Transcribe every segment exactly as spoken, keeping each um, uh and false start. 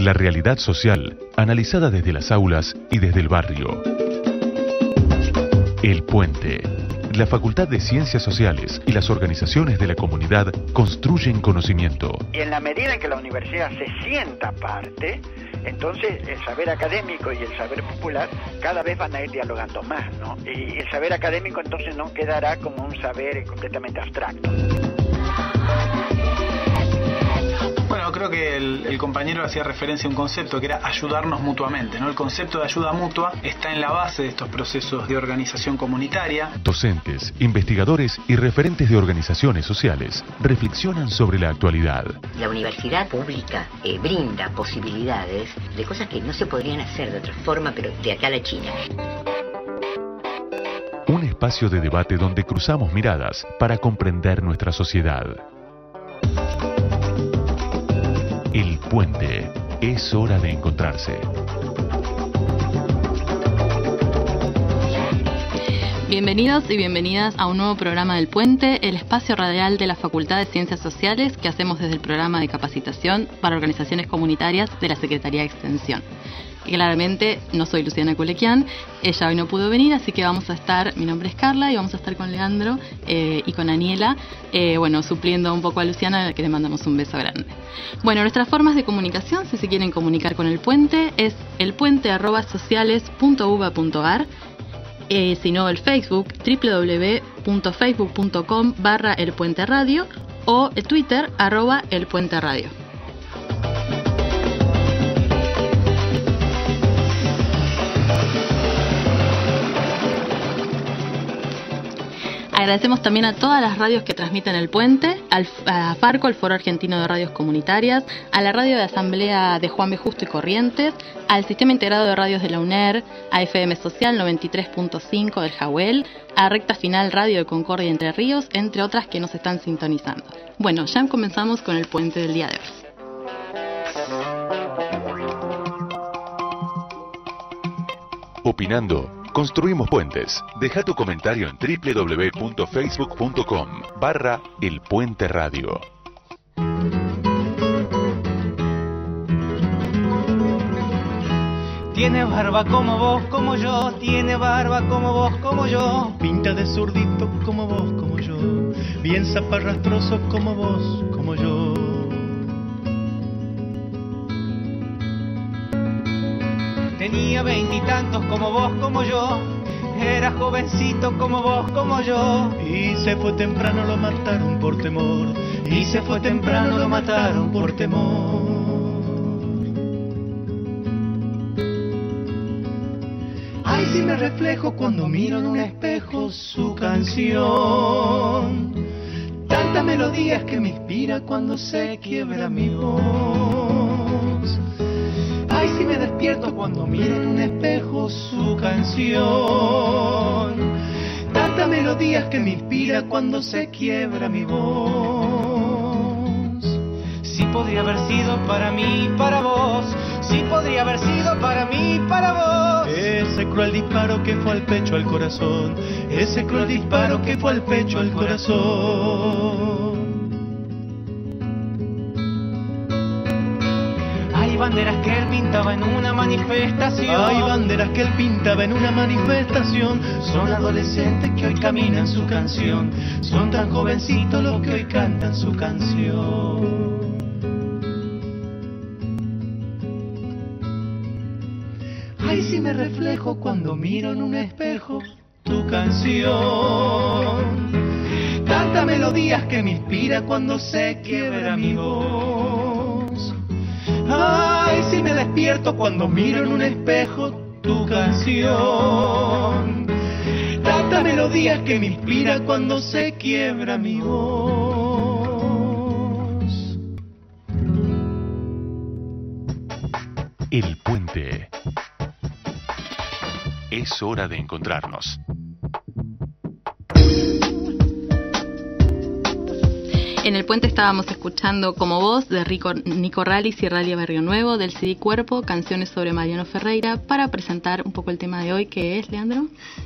La realidad social, analizada desde las aulas y desde el barrio. El Puente. La Facultad de Ciencias Sociales y las organizaciones de la comunidad construyen conocimiento. Y en la medida en que la universidad se sienta parte, entonces el saber académico y el saber popular cada vez van a ir dialogando más, ¿no? Y el saber académico entonces no quedará como un saber completamente abstracto. Bueno, creo que el, el compañero hacía referencia a un concepto que era ayudarnos mutuamente, ¿no? El concepto de ayuda mutua está en la base de estos procesos de organización comunitaria. Docentes, investigadores y referentes de organizaciones sociales reflexionan sobre la actualidad. La universidad pública eh, brinda posibilidades de cosas que no se podrían hacer de otra forma, pero de acá a la China. Un espacio de debate donde cruzamos miradas para comprender nuestra sociedad. El Puente. Es hora de encontrarse. Bienvenidos y bienvenidas a un nuevo programa del Puente, el espacio radial de la Facultad de Ciencias Sociales que hacemos desde el programa de capacitación para organizaciones comunitarias de la Secretaría de Extensión. Y claramente no soy Luciana Culequian, ella hoy no pudo venir, así que vamos a estar, mi nombre es Carla y vamos a estar con Leandro eh, y con Aniela, eh, bueno, supliendo un poco a Luciana, que le mandamos un beso grande. Bueno, nuestras formas de comunicación, si se quieren comunicar con el Puente, es elpuente arroba sociales punto uva punto ar, eh, si no el Facebook, doble u doble u doble u punto facebook punto com barra elpuenteradio o el Twitter arroba elpuenteradio. Agradecemos también a todas las radios que transmiten el Puente, al, a Farco, el Foro Argentino de Radios Comunitarias, a la radio de Asamblea de Juan B. Justo y Corrientes, al Sistema Integrado de Radios de la UNER, a F M Social noventa y tres punto cinco del Jawel, a Recta Final Radio de Concordia y Entre Ríos, entre otras que nos están sintonizando. Bueno, ya comenzamos con el Puente del día de hoy. Opinando. Construimos puentes. Deja tu comentario en doble u doble u doble u punto facebook punto com barra El Puente Radio. Tiene barba como vos, como yo. Tiene barba como vos, como yo. Pinta de zurdito como vos, como yo. Bien zaparrastroso como vos, como yo. Tenía veintitantos como vos, como yo. Era jovencito como vos, como yo. Y se fue temprano, lo mataron por temor. Y se fue temprano, lo mataron por temor. Ay, si me reflejo cuando miro en un espejo su canción. Tantas melodías que me inspira cuando se quiebra mi voz. Ay, si me despierto cuando miro en un espejo su canción. Tantas melodías que me inspira cuando se quiebra mi voz. Sí podría haber sido para mí, para vos. Sí podría haber sido para mí, para vos. Ese cruel disparo que fue al pecho, al corazón. Ese cruel disparo que fue al pecho, al corazón. Hay banderas que él pintaba en una manifestación. Hay banderas que él pintaba en una manifestación. Son adolescentes que hoy caminan su canción. Son tan jovencitos los que hoy cantan su canción. Ay, si me reflejo cuando miro en un espejo tu canción. Tantas melodías que me inspira cuando se quiebra mi voz. Ay, si me despierto cuando miro en un espejo tu canción. Tantas melodías que me inspira cuando se quiebra mi voz. El Puente. Es hora de encontrarnos. En el Puente estábamos escuchando Como Vos de Rico, Nico Ralis y Ralia Barrio Nuevo del C D Cuerpo, canciones sobre Mariano Ferreira, para presentar un poco el tema de hoy, que es, Leandro.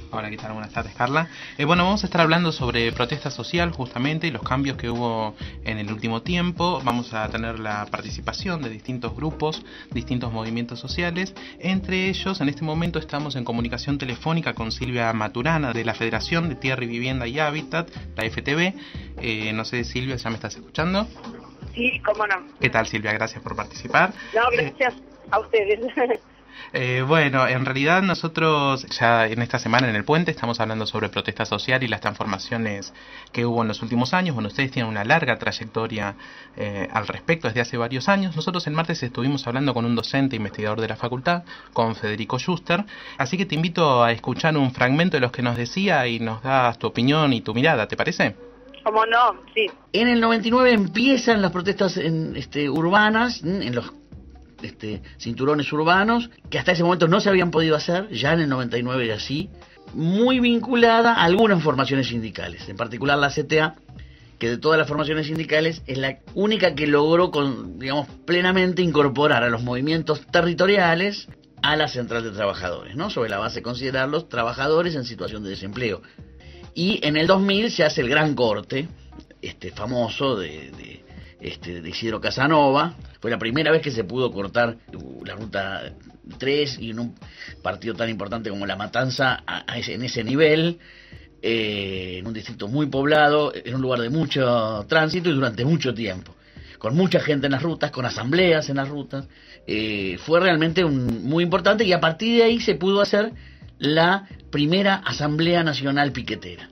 Hola, ¿qué tal? Buenas tardes, Carla. Eh, bueno, vamos a estar hablando sobre protesta social justamente y los cambios que hubo en el último tiempo. Vamos a tener la participación de distintos grupos, distintos movimientos sociales. Entre ellos, en este momento estamos en comunicación telefónica con Silvia Maturana de la Federación de Tierra y Vivienda y Hábitat, la F T V. Eh, no sé, Silvia, ¿ya me estás escuchando? Sí, cómo no. ¿Qué tal, Silvia? Gracias por participar. No, gracias eh, a ustedes. Eh, bueno, en realidad nosotros ya en esta semana en el Puente estamos hablando sobre protesta social y las transformaciones que hubo en los últimos años. Bueno, ustedes tienen una larga trayectoria eh, al respecto desde hace varios años. Nosotros el martes estuvimos hablando con un docente investigador de la facultad, con Federico Schuster, así que te invito a escuchar un fragmento de los que nos decía y nos das tu opinión y tu mirada, ¿te parece? ¿Cómo no? Sí. En el noventa y nueve empiezan las protestas en, este, urbanas, en los Este, cinturones urbanos, que hasta ese momento no se habían podido hacer, ya en el noventa y nueve ya sí, muy vinculada a algunas formaciones sindicales, en particular la C T A, que de todas las formaciones sindicales es la única que logró, con, digamos, plenamente incorporar a los movimientos territoriales a la central de trabajadores, ¿no? Sobre la base de considerarlos trabajadores en situación de desempleo. Y en el dos mil se hace el gran corte, este famoso de... de Este, de Isidro Casanova. Fue la primera vez que se pudo cortar la ruta tres y en un partido tan importante como La Matanza a, a ese, en ese nivel, eh, en un distrito muy poblado, en un lugar de mucho tránsito y durante mucho tiempo, con mucha gente en las rutas, con asambleas en las rutas. Eh, fue realmente un, muy importante, y a partir de ahí se pudo hacer la primera Asamblea Nacional Piquetera.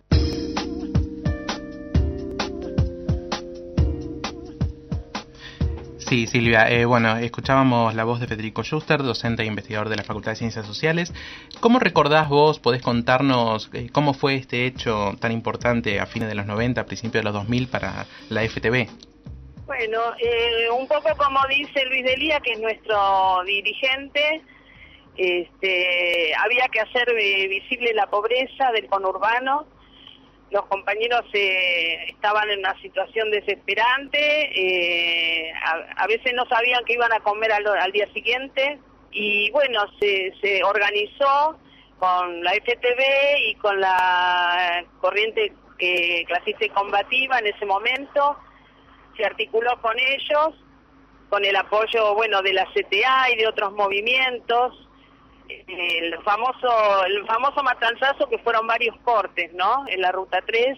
Sí, Silvia, eh, bueno, escuchábamos la voz de Federico Schuster, docente e investigador de la Facultad de Ciencias Sociales. ¿Cómo recordás vos, podés contarnos eh, cómo fue este hecho tan importante a fines de los noventa, a principios de los dos mil para la F T V? Bueno, eh, un poco como dice Luis Delía, que es nuestro dirigente, este, había que hacer eh, visible la pobreza del conurbano. Los compañeros eh, estaban en una situación desesperante, eh, a, a veces no sabían que iban a comer al, al día siguiente, y bueno, se, se organizó con la F T V y con la corriente eh, clasista y combativa en ese momento. Se articuló con ellos, con el apoyo, bueno, de la C T A y de otros movimientos. El famoso el famoso matanzazo, que fueron varios cortes, ¿no? En la ruta tres,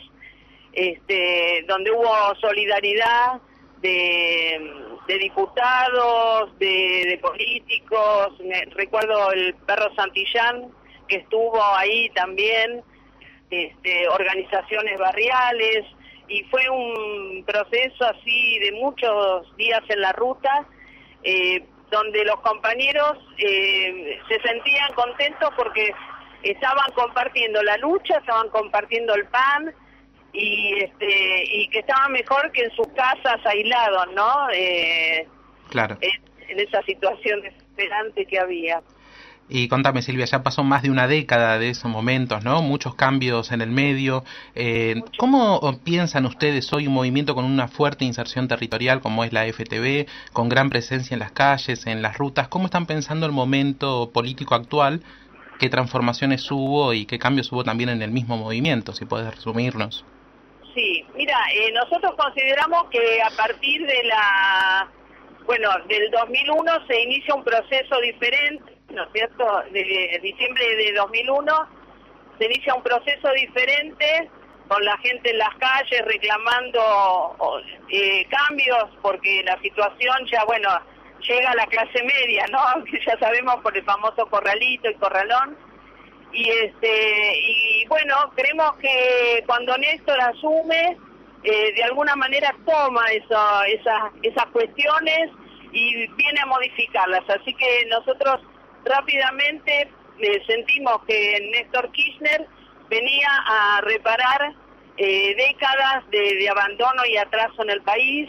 este, donde hubo solidaridad de, de diputados, de, de políticos. Me, recuerdo el Perro Santillán, que estuvo ahí también, este, organizaciones barriales, y fue un proceso así de muchos días en la ruta, eh, donde los compañeros eh, se sentían contentos porque estaban compartiendo la lucha, estaban compartiendo el pan, y este y que estaban mejor que en sus casas aislados, ¿no? Eh, claro. En, en esa situación desesperante que había. Y contame, Silvia, ya pasó más de una década de esos momentos, ¿no? Muchos cambios en el medio. Eh, ¿Cómo piensan ustedes hoy un movimiento con una fuerte inserción territorial como es la F T V, con gran presencia en las calles, en las rutas? ¿Cómo están pensando el momento político actual? ¿Qué transformaciones hubo y qué cambios hubo también en el mismo movimiento? Si puedes resumirnos. Sí, mira, eh, nosotros consideramos que a partir de la... Bueno, del dos mil uno se inicia un proceso diferente, ¿no es cierto? De diciembre de dos mil uno se inicia un proceso diferente, con la gente en las calles reclamando eh, cambios, porque la situación ya, bueno, llega a la clase media, ¿no? Que ya sabemos por el famoso corralito y corralón. Y este y bueno, creemos que cuando Néstor asume, eh, de alguna manera toma eso, esas, esas cuestiones y viene a modificarlas. Así que nosotros rápidamente eh, sentimos que Néstor Kirchner venía a reparar eh, décadas de, de abandono y atraso en el país,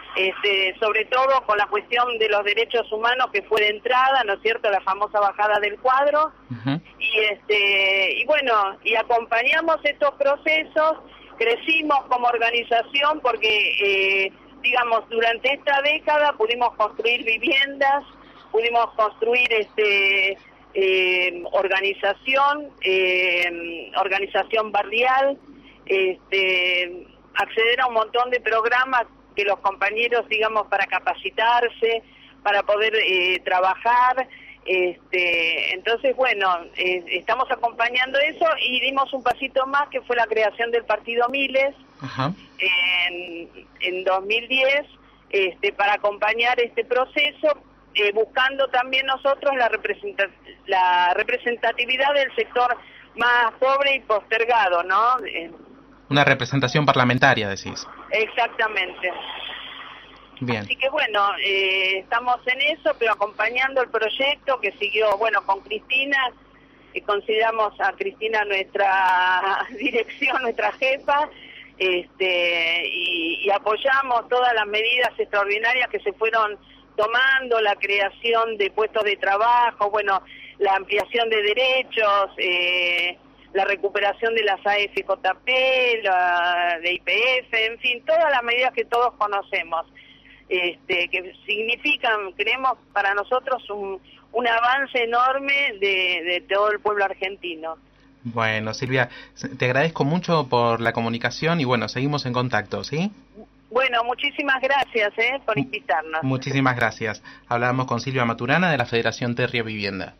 este, sobre todo con la cuestión de los derechos humanos, que fue de entrada, ¿no es cierto?, la famosa bajada del cuadro. Uh-huh. y este y bueno, y acompañamos estos procesos, crecimos como organización porque, eh, digamos, durante esta década pudimos construir viviendas, pudimos construir este eh, organización, eh, organización barrial, este, acceder a un montón de programas que los compañeros, digamos, para capacitarse, para poder eh, trabajar. Este, entonces, bueno, eh, estamos acompañando eso y dimos un pasito más, que fue la creación del Partido Miles. Ajá. En, en dos mil diez, este, para acompañar este proceso, eh, buscando también nosotros la, representa la representatividad del sector más pobre y postergado, ¿no? Eh, Una representación parlamentaria, decís. Exactamente. Bien. Así que bueno, eh, estamos en eso, pero acompañando el proyecto que siguió, bueno, con Cristina, eh, consideramos a Cristina nuestra dirección, nuestra jefa, este, y, y apoyamos todas las medidas extraordinarias que se fueron tomando, la creación de puestos de trabajo, bueno, la ampliación de derechos, eh, la recuperación de las A F J P, la de I P F, en fin, todas las medidas que todos conocemos. Este, que significan, creemos, para nosotros un, un avance enorme de, de todo el pueblo argentino. Bueno, Silvia, te agradezco mucho por la comunicación y bueno, seguimos en contacto, ¿sí? Bueno, muchísimas gracias eh, por invitarnos. Muchísimas gracias. Hablábamos con Silvia Maturana de la Federación Terria Vivienda.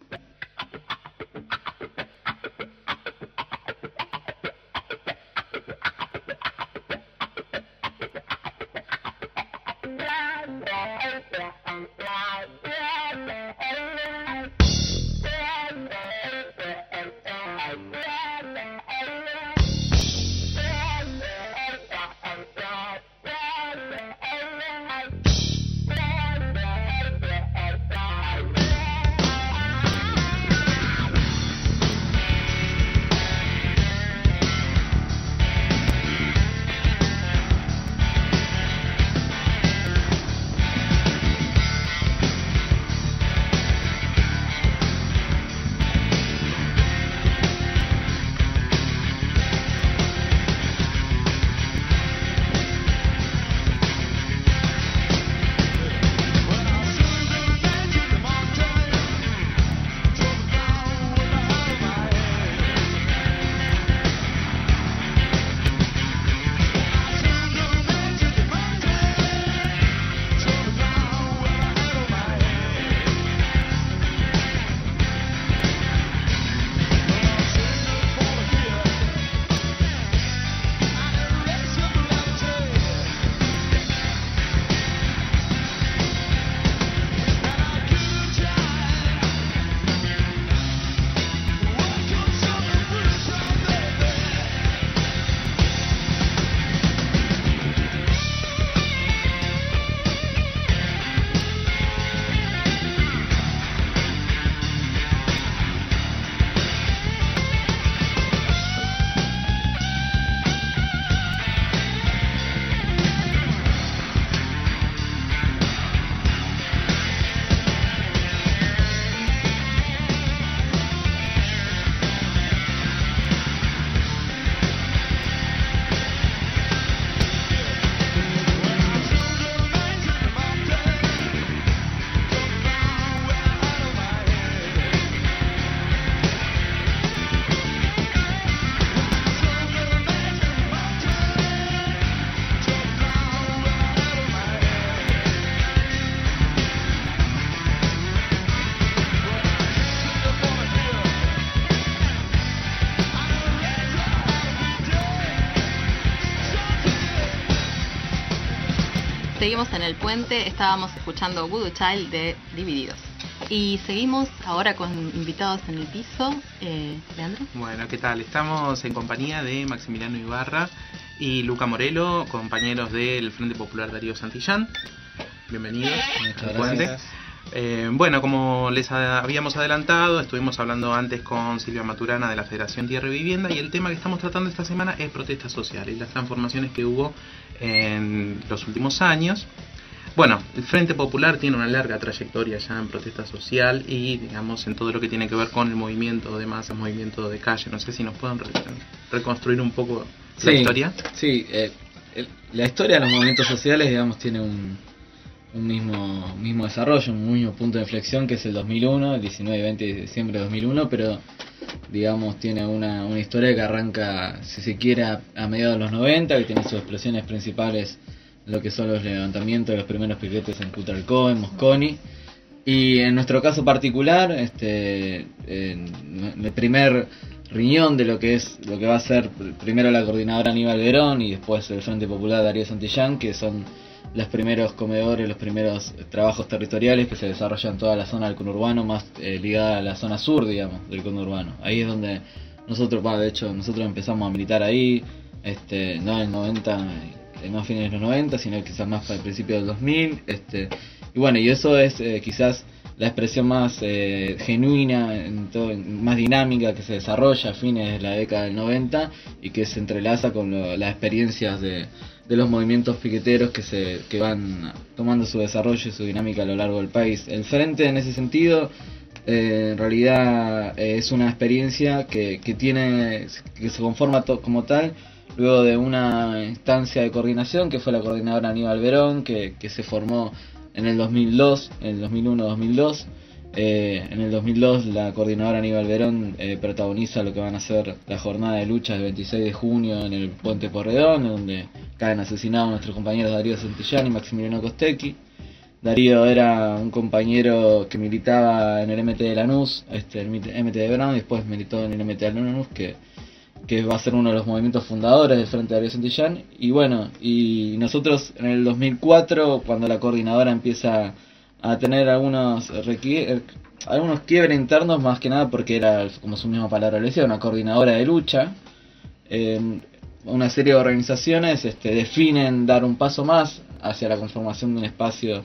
Seguimos en el puente, estábamos escuchando Voodoo Child de Divididos. Y seguimos ahora con invitados en el piso. Eh, ¿Leandro? Bueno, ¿qué tal? Estamos en compañía de Maximiliano Ibarra y Luca Morelo, compañeros del Frente Popular Darío Santillán. Bienvenidos al puente. Eh, bueno, como les habíamos adelantado, estuvimos hablando antes con Silvia Maturana de la Federación Tierra y Vivienda, y el tema que estamos tratando esta semana es protestas sociales y las transformaciones que hubo en los últimos años. Bueno, el Frente Popular tiene una larga trayectoria ya en protesta social y, digamos, en todo lo que tiene que ver con el movimiento de masas, movimiento de calle. No sé si nos pueden re reconstruir un poco la sí, historia. Sí, eh, el, la historia de los movimientos sociales, digamos, tiene un... un mismo mismo desarrollo, un mismo punto de inflexión que es el dos mil uno, el diecinueve y veinte de diciembre de dos mil uno, pero digamos tiene una, una historia que arranca, si se quiere, a, a mediados de los noventa, que tiene sus expresiones principales en lo que son los levantamientos de los primeros piquetes en Cutralcó, en Mosconi, y en nuestro caso particular, este en el primer riñón de lo que es lo que va a ser primero la coordinadora Aníbal Verón y después el Frente Popular Darío Santillán, que son los primeros comedores, los primeros trabajos territoriales que se desarrollan en toda la zona del conurbano, más eh, ligada a la zona sur, digamos, del conurbano. Ahí es donde nosotros, bueno, de hecho, nosotros empezamos a militar ahí, este no en el noventa, no a fines de los noventa, sino quizás más para el principio del dos mil, este y bueno, y eso es eh, quizás la expresión más eh, genuina, en todo, más dinámica que se desarrolla a fines de la década del noventa y que se entrelaza con lo, las experiencias de, de los movimientos piqueteros que se que van tomando su desarrollo y su dinámica a lo largo del país. El Frente, en ese sentido, eh, en realidad eh, es una experiencia que, que tiene que se conforma to, como tal luego de una instancia de coordinación que fue la coordinadora Aníbal Verón, que, que se formó en el dos mil dos, en el dos mil uno dos mil dos. Eh, en el dos mil dos la coordinadora Aníbal Verón eh, protagoniza lo que van a ser la jornada de lucha del veintiséis de junio en el Puente Porredón, donde caen asesinados nuestros compañeros Darío Santillán y Maximiliano Costecchi. Darío era un compañero que militaba en el M T de Lanús, este, el M T de Brown, y después militó en el M T de Lanús, que que va a ser uno de los movimientos fundadores del Frente Darío Santillán. Y bueno, y nosotros en el dos mil cuatro, cuando la coordinadora empieza a tener algunos requi- algunos quiebres internos, más que nada porque era, como su misma palabra le decía, una coordinadora de lucha, eh, una serie de organizaciones este, definen dar un paso más hacia la conformación de un espacio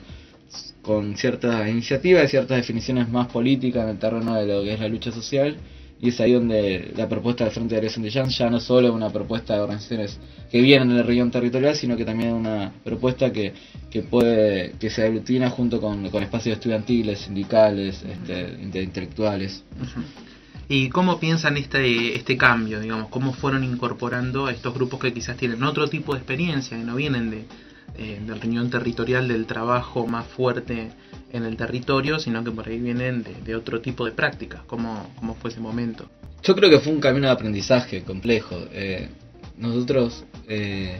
con ciertas iniciativas y ciertas definiciones más políticas en el terreno de lo que es la lucha social. Y es ahí donde la propuesta del Frente Darío Santillán ya no solo es una propuesta de organizaciones que vienen del región territorial, sino que también es una propuesta que, que puede que se aglutina junto con, con espacios estudiantiles, sindicales, este, intelectuales. Uh-huh. ¿Y cómo piensan este este cambio, digamos? ¿Cómo fueron incorporando a estos grupos que quizás tienen otro tipo de experiencia, que no vienen de eh, del riñón territorial, del trabajo más fuerte en el territorio, sino que por ahí vienen de, de otro tipo de prácticas? ¿Cómo, ¿Cómo fue ese momento? Yo creo que fue un camino de aprendizaje complejo. Eh, nosotros eh,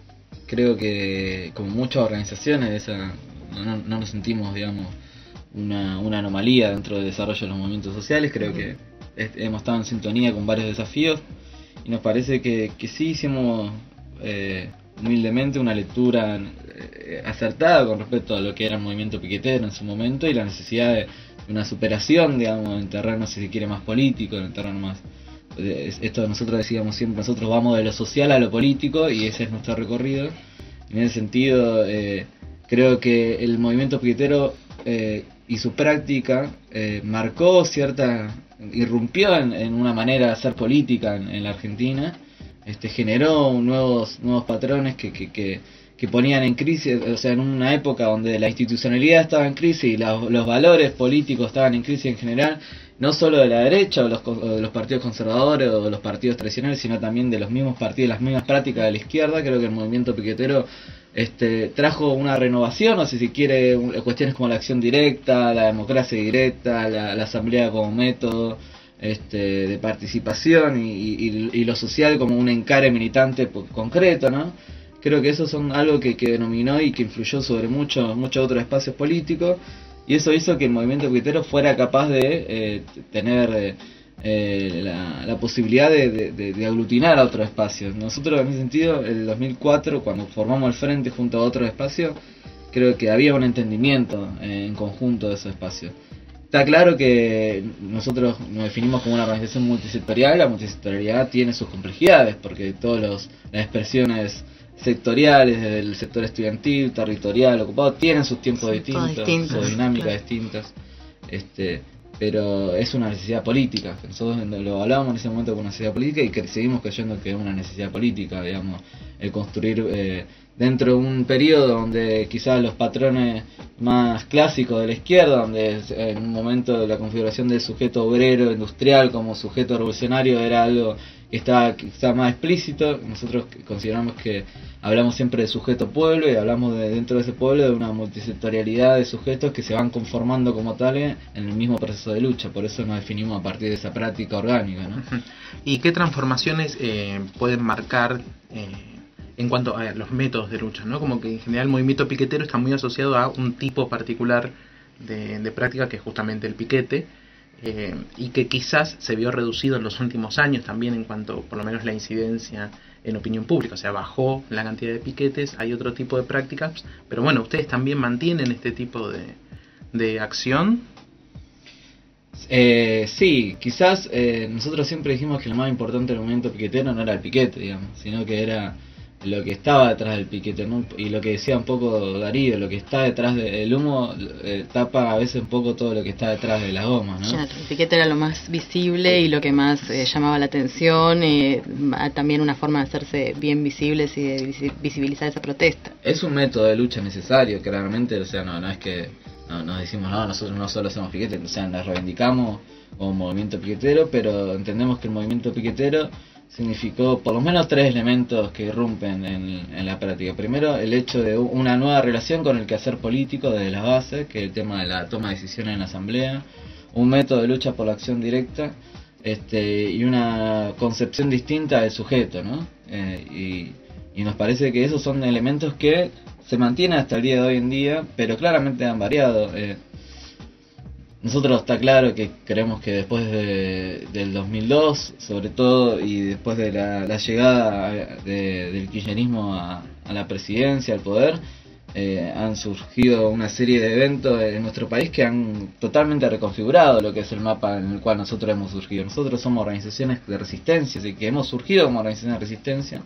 creo que, como muchas organizaciones, esa, no, no nos sentimos, digamos, una, una anomalía dentro del desarrollo de los movimientos sociales. Creo que es, hemos estado en sintonía con varios desafíos y nos parece que, que sí hicimos eh, humildemente una lectura eh, acertada con respecto a lo que era el movimiento piquetero en su momento y la necesidad de una superación, digamos, en terreno, si se quiere, más político, en el terreno más... Esto nosotros decíamos siempre, nosotros vamos de lo social a lo político y ese es nuestro recorrido. En ese sentido, eh, creo que el movimiento piquetero eh, y su práctica eh, marcó cierta... irrumpió en, en una manera de hacer política en, en la Argentina, este generó nuevos nuevos patrones que, que, que, que ponían en crisis, o sea, en una época donde la institucionalidad estaba en crisis y la, los valores políticos estaban en crisis en general, no solo de la derecha o, los, o de los partidos conservadores o de los partidos tradicionales, sino también de los mismos partidos, las mismas prácticas de la izquierda. Creo que el movimiento piquetero este, trajo una renovación, o si se quiere, cuestiones como la acción directa, la democracia directa, la, la asamblea como método este, de participación y, y, y lo social como un encare militante concreto, ¿no? Creo que eso son algo que, que denominó y que influyó sobre muchos muchos otros espacios políticos, y eso hizo que el movimiento piquetero fuera capaz de eh, tener eh, eh, la, la posibilidad de, de, de, de aglutinar a otros espacios. Nosotros, en ese sentido, en el dos mil cuatro, cuando formamos el Frente junto a otros espacios, creo que había un entendimiento eh, en conjunto de esos espacios. Está claro que nosotros nos definimos como una organización multisectorial. La multisectorialidad tiene sus complejidades, porque todas los, las expresiones sectoriales, desde el sector estudiantil, territorial, ocupado, tienen sus tiempos sí, distintos, distintos, sus dinámicas claro. distintas, este, pero es una necesidad política. Nosotros lo hablábamos en ese momento como una necesidad política y que seguimos creyendo que es una necesidad política, digamos, el construir eh, dentro de un periodo donde quizás los patrones más clásicos de la izquierda, donde en un momento de la configuración del sujeto obrero industrial como sujeto revolucionario era algo está, está más explícito. Nosotros consideramos que hablamos siempre de sujeto pueblo y hablamos de, dentro de ese pueblo de una multisectorialidad de sujetos que se van conformando como tales en el mismo proceso de lucha. Por eso nos definimos a partir de esa práctica orgánica, ¿no? ¿Y qué transformaciones eh, pueden marcar eh, en cuanto a los métodos de lucha, ¿no? Como que en general el movimiento piquetero está muy asociado a un tipo particular de, de práctica, que es justamente el piquete, eh, y que quizás se vio reducido en los últimos años también en cuanto, por lo menos, la incidencia en opinión pública. O sea, bajó la cantidad de piquetes, hay otro tipo de prácticas, pero bueno, ustedes también mantienen este tipo de, de acción. Eh, sí, quizás eh, nosotros siempre dijimos que lo más importante del movimiento piquetero no era el piquete, digamos, sino que era lo que estaba detrás del piquete, ¿no? Y lo que decía un poco Darío, lo que está detrás del humo eh, tapa a veces un poco todo lo que está detrás de las gomas, ¿no? Claro, el piquete era lo más visible y lo que más eh, llamaba la atención, eh, también una forma de hacerse bien visibles y de visibilizar esa protesta. Es un método de lucha necesario, claramente, o sea, no, no es que no, nos decimos, no, nosotros no solo hacemos piquete, o sea, nos reivindicamos como movimiento piquetero, pero entendemos que el movimiento piquetero significó por lo menos tres elementos que irrumpen en, en la práctica. Primero, el hecho de una nueva relación con el quehacer político desde las bases, que es el tema de la toma de decisiones en la asamblea, un método de lucha por la acción directa, este, y una concepción distinta del sujeto, ¿no? Eh, y, y nos parece que esos son elementos que se mantienen hasta el día de hoy en día, pero claramente han variado. Eh, Nosotros está claro que creemos que después de, del dos mil dos, sobre todo, y después de la, la llegada de, del kirchnerismo a, a la presidencia, al poder, eh, han surgido una serie de eventos en nuestro país que han totalmente reconfigurado lo que es el mapa en el cual nosotros hemos surgido. Nosotros somos organizaciones de resistencia, así que hemos surgido como organizaciones de resistencia,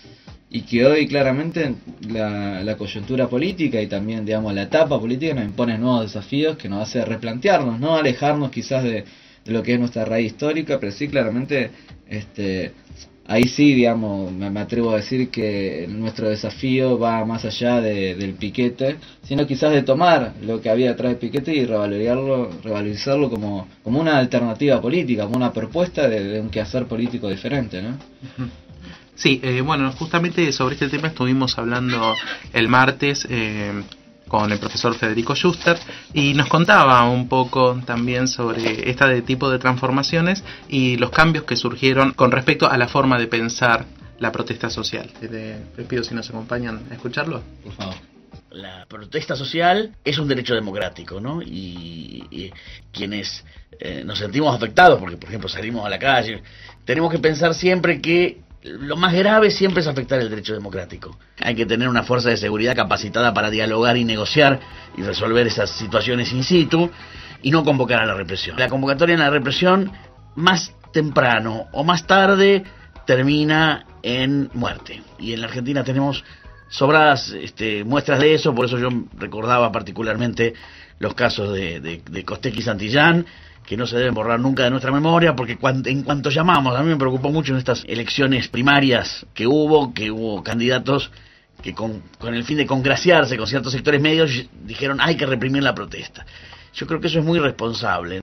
y que hoy claramente la, la coyuntura política y también, digamos, la etapa política nos impone nuevos desafíos que nos hace replantearnos, no alejarnos quizás de, de lo que es nuestra raíz histórica, pero sí claramente este ahí sí, digamos, me, me atrevo a decir que nuestro desafío va más allá de, del piquete, sino quizás de tomar lo que había detrás del piquete y revalorizarlo, revalorizarlo como, como una alternativa política, como una propuesta de, de un quehacer político diferente, ¿no? Uh-huh. Sí, eh, bueno, justamente sobre este tema estuvimos hablando el martes eh, con el profesor Federico Schuster y nos contaba un poco también sobre este tipo de transformaciones y los cambios que surgieron con respecto a la forma de pensar la protesta social. Les pido si nos acompañan a escucharlo. Por favor. La protesta social es un derecho democrático, ¿no? Y, y quienes eh, nos sentimos afectados, porque por ejemplo salimos a la calle, tenemos que pensar siempre que lo más grave siempre es afectar el derecho democrático. Hay que tener una fuerza de seguridad capacitada para dialogar y negociar y resolver esas situaciones in situ y no convocar a la represión. La convocatoria en la represión, más temprano o más tarde, termina en muerte. Y en la Argentina tenemos sobradas este, muestras de eso, por eso yo recordaba particularmente los casos de, de, de Costec y Santillán, que no se deben borrar nunca de nuestra memoria, porque cuando, en cuanto llamamos, a mí me preocupó mucho en estas elecciones primarias que hubo, que hubo candidatos que con, con el fin de congraciarse con ciertos sectores medios dijeron hay que reprimir la protesta. Yo creo que eso es muy irresponsable.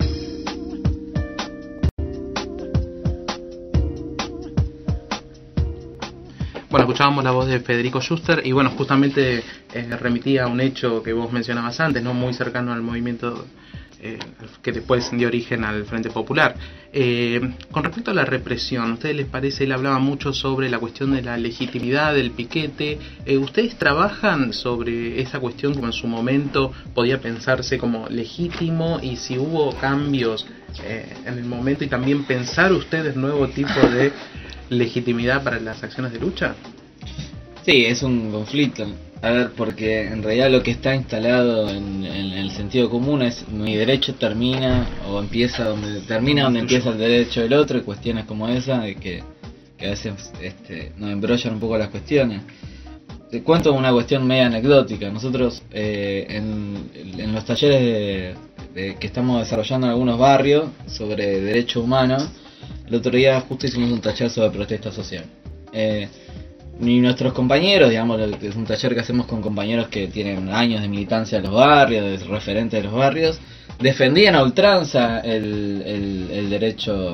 Bueno, escuchábamos la voz de Federico Schuster y bueno, justamente eh, remitía a un hecho que vos mencionabas antes, no muy cercano al movimiento Eh, que después dio origen al Frente Popular. Eh, con respecto a la represión, ¿a ustedes les parece? Él hablaba mucho sobre la cuestión de la legitimidad del piquete. Eh, ¿Ustedes trabajan sobre esa cuestión como en su momento podía pensarse como legítimo y si hubo cambios eh, en el momento y también pensar ustedes nuevo tipo de legitimidad para las acciones de lucha? Sí, es un conflicto. A ver, porque en realidad lo que está instalado en, en el sentido común es mi derecho termina o empieza donde termina donde empieza el derecho del otro, y cuestiones como esa de que, que a veces este, nos embrollan un poco las cuestiones. Te cuento una cuestión media anecdótica. Nosotros eh, en, en los talleres de, de, que estamos desarrollando en algunos barrios sobre derechos humanos, el otro día justo hicimos un taller sobre protesta social. Eh, Ni nuestros compañeros, digamos, es un taller que hacemos con compañeros que tienen años de militancia en los barrios, de referentes de los barrios, defendían a ultranza el, el, el derecho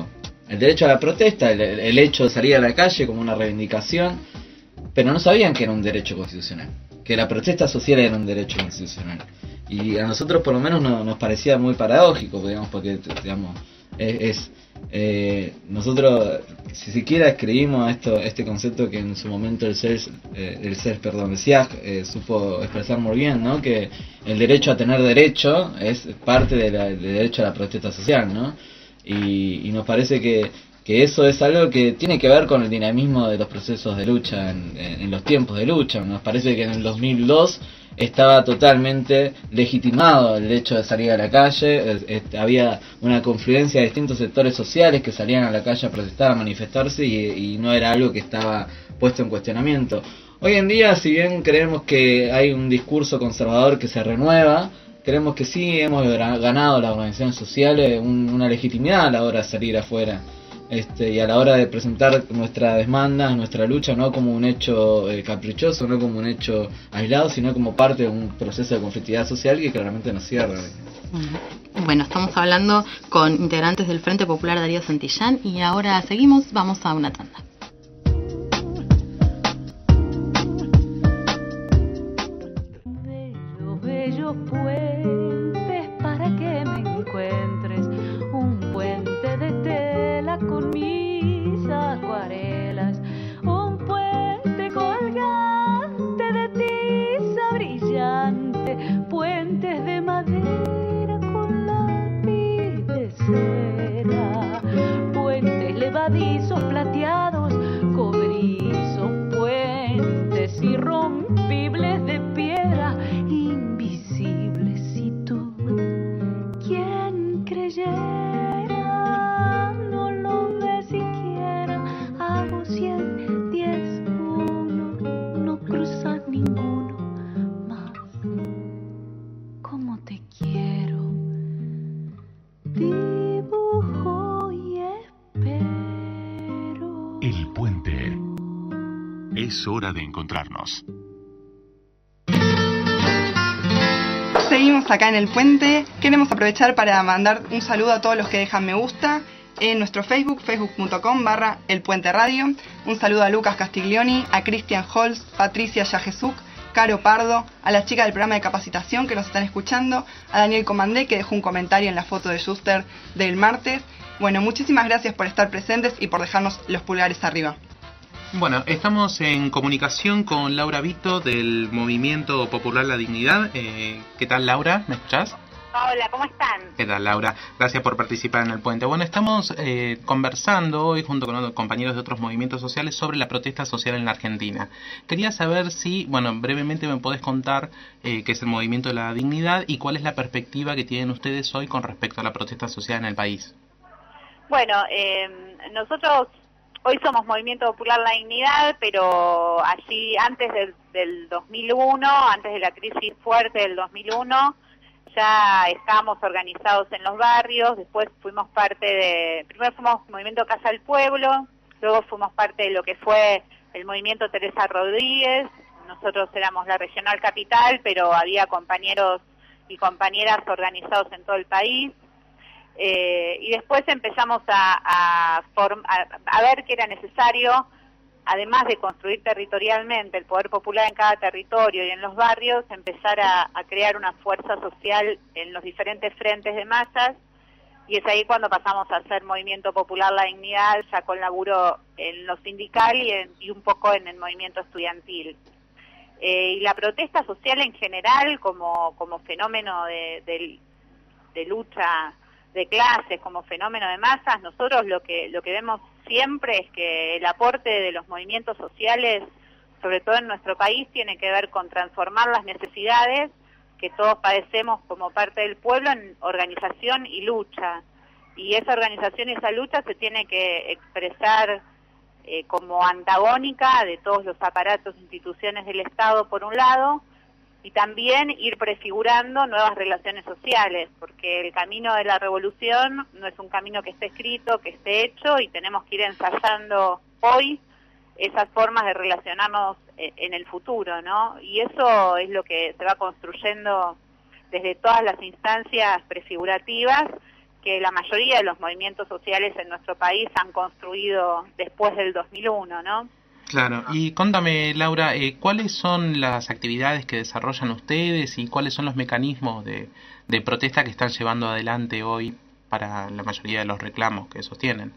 el derecho a la protesta, el, el hecho de salir a la calle como una reivindicación, pero no sabían que era un derecho constitucional, que la protesta social era un derecho constitucional. Y a nosotros por lo menos no, nos parecía muy paradójico, digamos, porque digamos es, es eh, nosotros si siquiera escribimos esto, este concepto que en su momento el C E R, eh, el C E R perdón, el C I A C eh, supo expresar muy bien, ¿no? Que el derecho a tener derecho es parte de la, del derecho a la protesta social, ¿no? Y, y nos parece que, que eso es algo que tiene que ver con el dinamismo de los procesos de lucha en, en, en los tiempos de lucha. Nos parece que en el dos mil dos estaba totalmente legitimado el hecho de salir a la calle, es, es, había una confluencia de distintos sectores sociales que salían a la calle a protestar, a manifestarse y, y no era algo que estaba puesto en cuestionamiento. Hoy en día, si bien creemos que hay un discurso conservador que se renueva, creemos que sí hemos ganado las organizaciones sociales un, una legitimidad a la hora de salir afuera. Este, y a la hora de presentar nuestra demanda, nuestra lucha, no como un hecho eh, caprichoso, no como un hecho aislado, sino como parte de un proceso de conflictividad social que claramente nos cierra. Bueno, estamos hablando con integrantes del Frente Popular Darío Santillán y ahora seguimos, vamos a una tanda. Bellos, bellos puentes para que me encuentres, un puente de tela con mis acuarelas, un puente colgante de tiza brillante, puentes de madera con lápiz de cera, puentes levadizos plateados, cobrizos, puentes irrompibles de piedra, invisibles. Si tú, ¿quién creyera? No lo ve siquiera. Hago cien, diez, uno, no cruza ninguno más. ¿Cómo te quiero? Dibujo y espero. El Puente. Es hora de encontrarnos. Seguimos acá en El Puente. Queremos aprovechar para mandar un saludo a todos los que dejan me gusta en nuestro Facebook, facebook.com barra El Puente Radio. Un saludo a Lucas Castiglioni, a Cristian Holz, Patricia Yajesuk, Caro Pardo, a las chicas del programa de capacitación que nos están escuchando, a Daniel Comandé, que dejó un comentario en la foto de Schuster del martes. Bueno, muchísimas gracias por estar presentes y por dejarnos los pulgares arriba. Bueno, estamos en comunicación con Laura Vito del Movimiento Popular La Dignidad. Eh, ¿Qué tal, Laura? ¿Me escuchás? Hola, ¿cómo están? ¿Qué tal, Laura? Gracias por participar en El Puente. Bueno, estamos eh, conversando hoy junto con otros compañeros de otros movimientos sociales sobre la protesta social en la Argentina. Quería saber si, bueno, brevemente me podés contar eh, qué es el Movimiento de la Dignidad y cuál es la perspectiva que tienen ustedes hoy con respecto a la protesta social en el país. Bueno, eh, nosotros hoy somos Movimiento Popular La Dignidad, pero allí antes del, del dos mil uno, antes de la crisis fuerte del dos mil uno, ya estábamos organizados en los barrios, después fuimos parte de, primero fuimos Movimiento Casa del Pueblo, luego fuimos parte de lo que fue el Movimiento Teresa Rodríguez, nosotros éramos la Regional Capital, pero había compañeros y compañeras organizados en todo el país. Eh, y después empezamos a, a, form, a, a ver que era necesario, además de construir territorialmente el poder popular en cada territorio y en los barrios, empezar a, a crear una fuerza social en los diferentes frentes de masas, y es ahí cuando pasamos a hacer Movimiento Popular La Dignidad, ya con laburo en lo sindical y, en, y un poco en el movimiento estudiantil. Eh, y la protesta social en general, como, como fenómeno de, de, de lucha de clases, como fenómeno de masas, nosotros lo que lo que vemos siempre es que el aporte de los movimientos sociales, sobre todo en nuestro país, tiene que ver con transformar las necesidades que todos padecemos como parte del pueblo en organización y lucha. Y esa organización y esa lucha se tiene que expresar eh, como antagónica de todos los aparatos e instituciones del Estado, por un lado, y también ir prefigurando nuevas relaciones sociales, porque el camino de la revolución no es un camino que esté escrito, que esté hecho, y tenemos que ir ensayando hoy esas formas de relacionarnos en el futuro, ¿no? Y eso es lo que se va construyendo desde todas las instancias prefigurativas, que la mayoría de los movimientos sociales en nuestro país han construido después del dos mil uno, ¿no? Claro, y contame, Laura, eh, ¿cuáles son las actividades que desarrollan ustedes y cuáles son los mecanismos de, de protesta que están llevando adelante hoy para la mayoría de los reclamos que sostienen?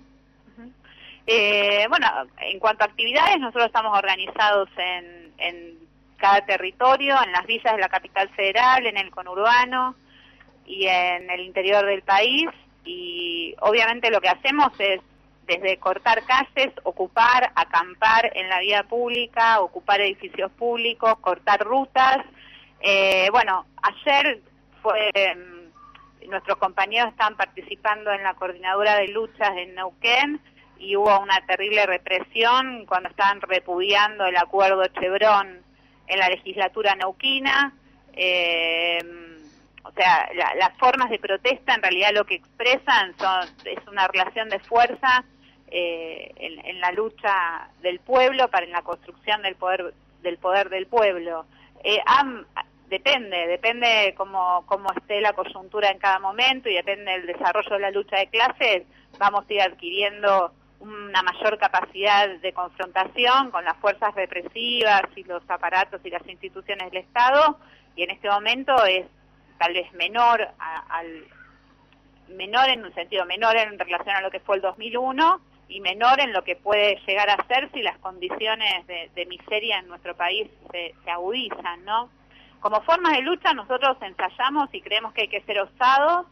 Eh, bueno, en cuanto a actividades, nosotros estamos organizados en, en cada territorio, en las villas de la capital federal, en el conurbano y en el interior del país, y obviamente lo que hacemos es desde cortar calles, ocupar, acampar en la vía pública, ocupar edificios públicos, cortar rutas. Eh, bueno, ayer fue, eh, nuestros compañeros estaban participando en la coordinadora de luchas en Neuquén y hubo una terrible represión cuando estaban repudiando el acuerdo Chevron en la legislatura neuquina. Eh, o sea, la, las formas de protesta en realidad lo que expresan son es una relación de fuerza Eh, en, en la lucha del pueblo para en la construcción del poder del poder del pueblo. Eh, am, depende, depende cómo, cómo esté la coyuntura en cada momento y depende del desarrollo de la lucha de clases, vamos a ir adquiriendo una mayor capacidad de confrontación con las fuerzas represivas y los aparatos y las instituciones del Estado, y en este momento es tal vez menor a, al menor en un sentido menor en relación a lo que fue el dos mil uno, y menor en lo que puede llegar a ser si las condiciones de, de miseria en nuestro país se, se agudizan, ¿no? Como formas de lucha nosotros ensayamos y creemos que hay que ser osados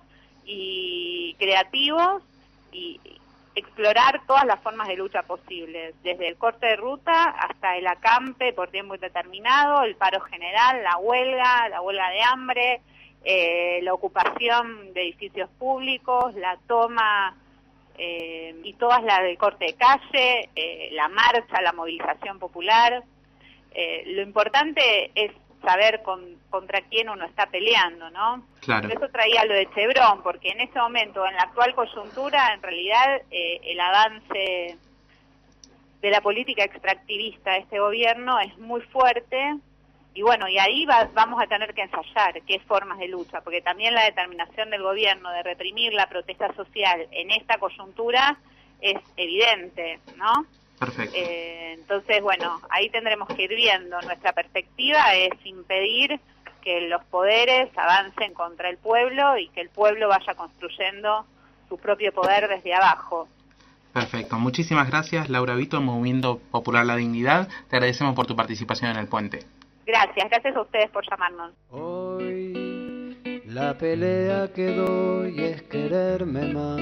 y creativos y explorar todas las formas de lucha posibles, desde el corte de ruta hasta el acampe por tiempo indeterminado, el paro general, la huelga, la huelga de hambre, eh, la ocupación de edificios públicos, la toma Eh, y todas las del corte de calle, eh, la marcha, la movilización popular. Eh, lo importante es saber con, contra quién uno está peleando, ¿no? Claro. Por eso traía lo de Chevron, porque en este momento, en la actual coyuntura, en realidad eh, el avance de la política extractivista de este gobierno es muy fuerte. Y bueno, y ahí va, vamos a tener que ensayar qué formas de lucha, porque también la determinación del gobierno de reprimir la protesta social en esta coyuntura es evidente, ¿no? Perfecto. Eh, entonces, bueno, ahí tendremos que ir viendo. Nuestra perspectiva es impedir que los poderes avancen contra el pueblo y que el pueblo vaya construyendo su propio poder desde abajo. Perfecto. Muchísimas gracias, Laura Vito, Movimiento Popular La Dignidad. Te agradecemos por tu participación en el puente. Gracias, gracias a ustedes por llamarnos. Hoy la pelea que doy es quererme más.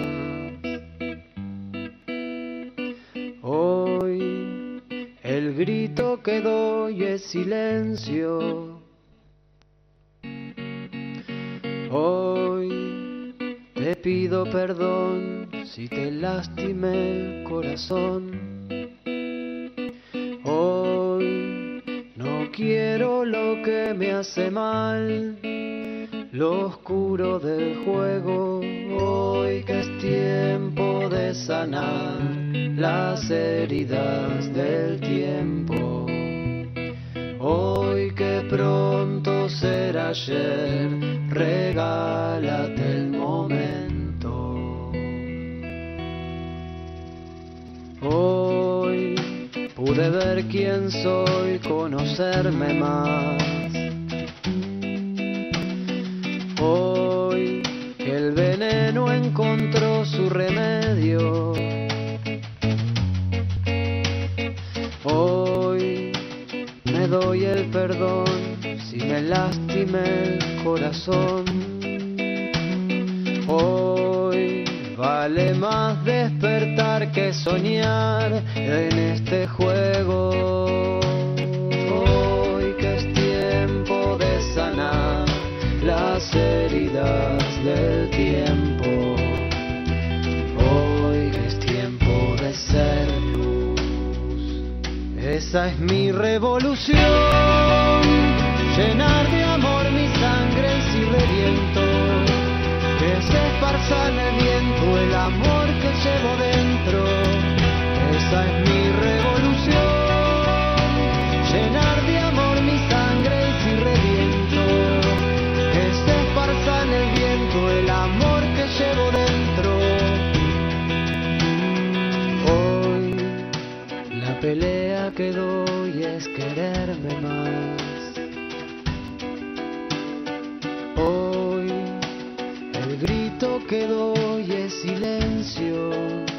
Hoy el grito que doy es silencio. Hoy te pido perdón si te lastimé el corazón. Hoy no quiero lo que me hace mal, lo oscuro del juego. Hoy que es tiempo de sanar las heridas del tiempo. Hoy que pronto será ayer, regálate el momento. Hoy pude ver quién soy, conocerme más. Hoy que el veneno encontró su remedio. Hoy me doy el perdón si me lastimé el corazón. Hoy vale más despertar que soñar en este juego. Hoy que es tiempo de sanar las heridas del tiempo. Hoy que es tiempo de ser luz. Esa es mi revolución, llenar de amor mi sangre si reviento. Que se esparza en el viento el amor que llevo dentro. Esa es mi revolución, llenar de amor mi sangre y si reviento. Que se esparza en el viento el amor que llevo dentro. que doy es silencio.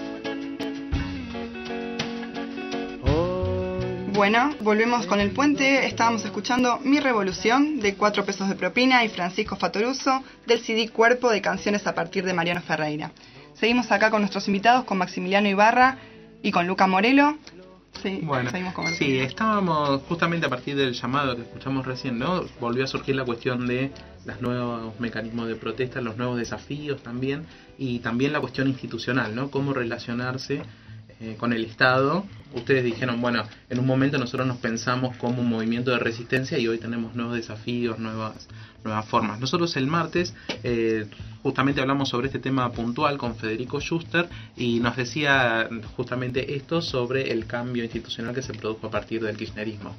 Bueno, volvemos con el puente. Estábamos escuchando Mi Revolución de Cuatro Pesos de Propina y Francisco Fatoruso del C D Cuerpo de Canciones a partir de Mariano Ferreira. Seguimos acá con nuestros invitados, con Maximiliano Ibarra y con Luca Morelo. Sí, bueno, sí, estábamos justamente a partir del llamado que escuchamos recién, ¿no? Volvió a surgir la cuestión de los nuevos mecanismos de protesta, los nuevos desafíos también, y también la cuestión institucional, ¿no? Cómo relacionarse eh, con el Estado. Ustedes dijeron, bueno, en un momento nosotros nos pensamos como un movimiento de resistencia y hoy tenemos nuevos desafíos, nuevas nuevas formas. Nosotros el martes eh, justamente hablamos sobre este tema puntual con Federico Schuster y nos decía justamente esto sobre el cambio institucional que se produjo a partir del kirchnerismo.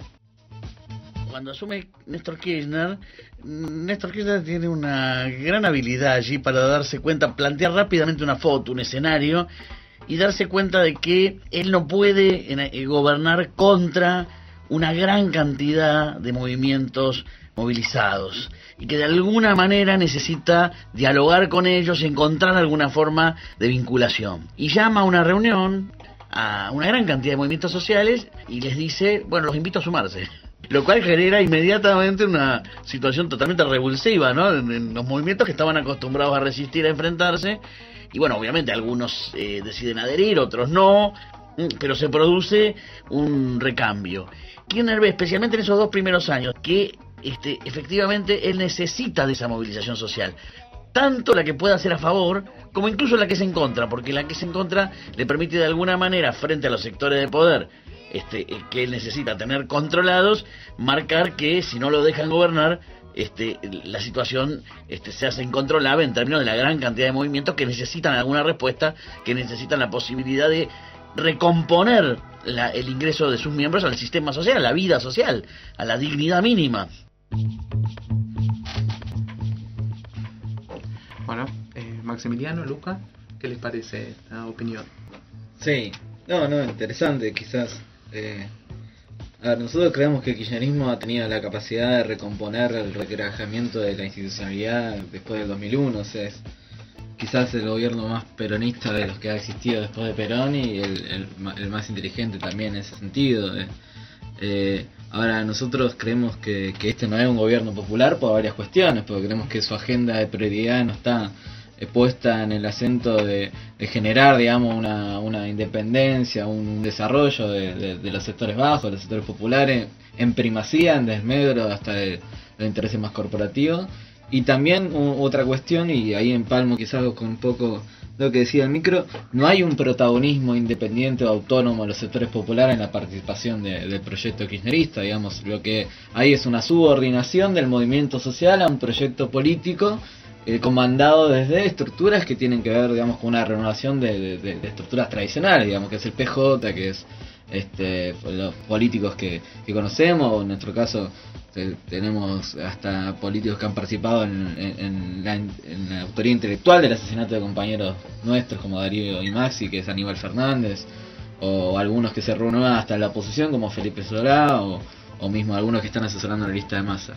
Cuando asume Néstor Kirchner, Néstor Kirchner tiene una gran habilidad allí para darse cuenta, plantear rápidamente una foto, un escenario, y darse cuenta de que él no puede eh, gobernar contra una gran cantidad de movimientos movilizados y que de alguna manera necesita dialogar con ellos y encontrar alguna forma de vinculación. Y llama a una reunión a una gran cantidad de movimientos sociales y les dice, bueno, los invito a sumarse. Lo cual genera inmediatamente una situación totalmente revulsiva, ¿no? En, en los movimientos que estaban acostumbrados a resistir, a enfrentarse. Y bueno, obviamente algunos eh, deciden adherir, otros no, pero se produce un recambio. Kirchner ve, especialmente en esos dos primeros años, que este, efectivamente él necesita de esa movilización social. Tanto la que pueda hacer a favor, como incluso la que es en contra, porque la que es en contra le permite de alguna manera, frente a los sectores de poder este, que él necesita tener controlados, marcar que si no lo dejan gobernar, Este, la situación este, se hace incontrolable en términos de la gran cantidad de movimientos que necesitan alguna respuesta, que necesitan la posibilidad de recomponer la, el ingreso de sus miembros al sistema social, a la vida social, a la dignidad mínima. Bueno, eh, Maximiliano, Luca, ¿qué les parece esta opinión? Sí, no, no, interesante, quizás... Eh... A ver, nosotros creemos que el kirchnerismo ha tenido la capacidad de recomponer el requebrajamiento de la institucionalidad después del dos mil uno, o sea, es quizás el gobierno más peronista de los que ha existido después de Perón y el, el, el más inteligente también en ese sentido. Eh. Eh, ahora, nosotros creemos que, que este no es un gobierno popular por varias cuestiones, porque creemos que su agenda de prioridad no está puesta en el acento de, de generar, digamos, una, una independencia, un desarrollo de, de, de los sectores bajos, de los sectores populares, en primacía, en desmedro hasta de los intereses más corporativos. Y también u, otra cuestión, y ahí empalmo quizás con un poco lo que decía el micro, no hay un protagonismo independiente o autónomo de los sectores populares en la participación de, del proyecto kirchnerista, digamos, lo que hay es una subordinación del movimiento social a un proyecto político Eh, comandado desde estructuras que tienen que ver, digamos, con una renovación de, de, de estructuras tradicionales, digamos, que es el P J, que es este los políticos que, que conocemos, o en nuestro caso te, tenemos hasta políticos que han participado en, en, en, la, en la autoría intelectual del asesinato de compañeros nuestros como Darío y Maxi, que es Aníbal Fernández, o algunos que se renuevan hasta la oposición como Felipe Solá, o, o mismo algunos que están asesorando la lista de masa.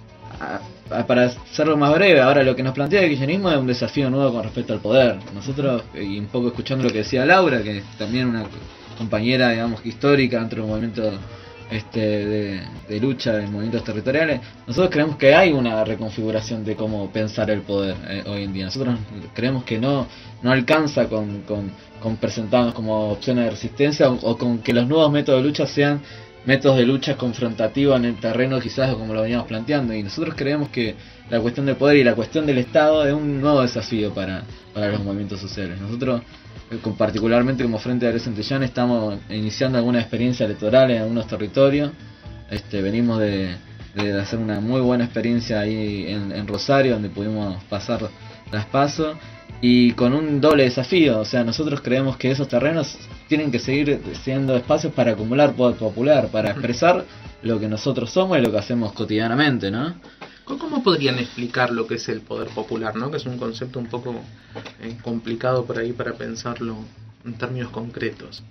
Para hacerlo más breve, ahora lo que nos plantea el kirchnerismo es un desafío nuevo con respecto al poder. Nosotros, y un poco escuchando lo que decía Laura, que es también una compañera, digamos, histórica dentro del movimiento este, de, de lucha en movimientos territoriales, nosotros creemos que hay una reconfiguración de cómo pensar el poder eh, hoy en día. Nosotros creemos que no, no alcanza con, con, con presentarnos como opciones de resistencia o, o con que los nuevos métodos de lucha sean métodos de lucha confrontativos en el terreno, quizás como lo veníamos planteando, y nosotros creemos que la cuestión del poder y la cuestión del Estado es un nuevo desafío para, para los movimientos sociales. Nosotros, particularmente como Frente de Adhesión Centellán, estamos iniciando alguna experiencia electoral en algunos territorios. Este, venimos de, de hacer una muy buena experiencia ahí en, en Rosario, donde pudimos pasar las PASO, y con un doble desafío. O sea, nosotros creemos que esos terrenos tienen que seguir siendo espacios para acumular poder popular, para expresar lo que nosotros somos y lo que hacemos cotidianamente, ¿no? ¿Cómo podrían explicar lo que es el poder popular, ¿no? Que es un concepto un poco eh, complicado por ahí para pensarlo en términos concretos.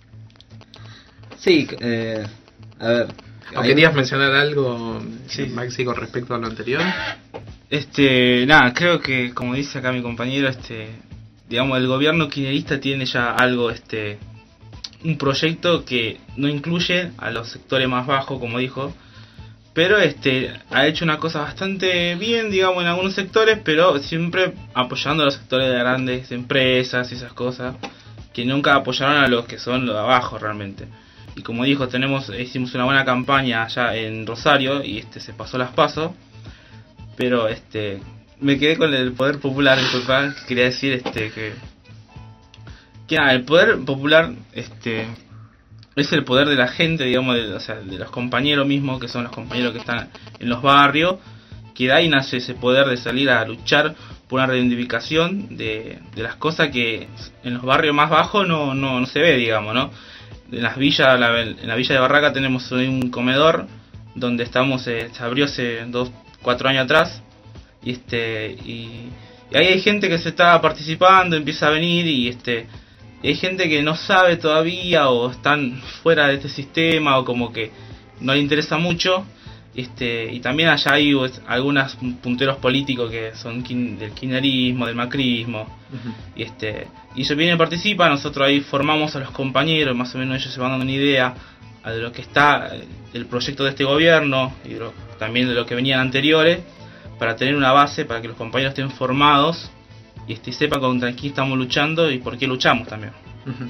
Sí, eh, a ver... ¿O querías mencionar algo, sí, Maxi, con respecto a lo anterior? Este, nada, creo que como dice acá mi compañero, este, digamos, el gobierno kirchnerista tiene ya algo, este, un proyecto que no incluye a los sectores más bajos, como dijo, pero este, ha hecho una cosa bastante bien, digamos, en algunos sectores, pero siempre apoyando a los sectores de grandes empresas y esas cosas, que nunca apoyaron a los que son los de abajo realmente. Y como dijo, tenemos, hicimos una buena campaña allá en Rosario y este se pasó las pasos. Pero este me quedé con el poder popular, disculpa, quería decir este que que nada, el poder popular este es el poder de la gente, digamos, de, o sea, de los compañeros mismos, que son los compañeros que están en los barrios, que de ahí nace ese poder de salir a luchar por una reivindicación de, de las cosas que en los barrios más bajos no, no, no se ve, digamos, ¿no? En las villas, la, en la villa de Barraca tenemos un comedor donde estamos, eh, se abrió hace dos cuatro años atrás y este y, y ahí hay gente que se está participando, empieza a venir y este y hay gente que no sabe todavía o están fuera de este sistema o como que no le interesa mucho, este y también allá hay pues, algunos punteros políticos que son kin, del kirchnerismo, del macrismo, uh-huh. y este y ellos vienen y participan, nosotros ahí formamos a los compañeros, más o menos ellos se van dando una idea de lo que está el proyecto de este gobierno y lo, también de lo que venían anteriores, para tener una base, para que los compañeros estén formados y este, sepan contra quién estamos luchando y por qué luchamos también. Uh-huh.